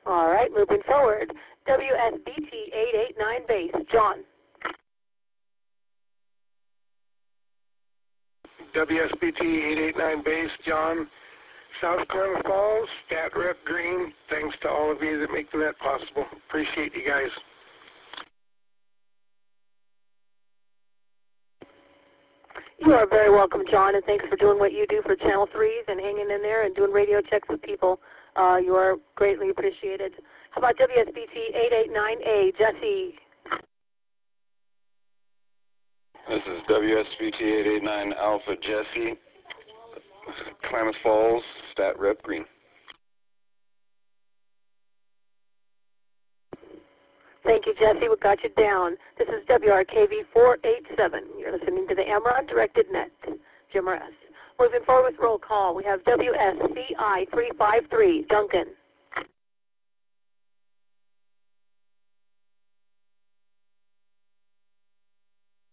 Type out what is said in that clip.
All right, moving forward. WSBT 889 base, John. WSBT 889 base, John. South Klamath Falls, Stat Rep Green. Thanks to all of you that make that possible. Appreciate you guys. You are very welcome, John, and thanks for doing what you do for Channel 3s and hanging in there and doing radio checks with people. You are greatly appreciated. How about WSBT 889A, Jesse? This is WSBT 889 Alpha Jesse, Klamath Falls, Stat Rep Green. Thank you, Jesse. We got you down. This is WRKV 487. You're listening to the Amaron Directed Net. Jim Ress. Moving forward with roll call, we have WSCI 353, Duncan.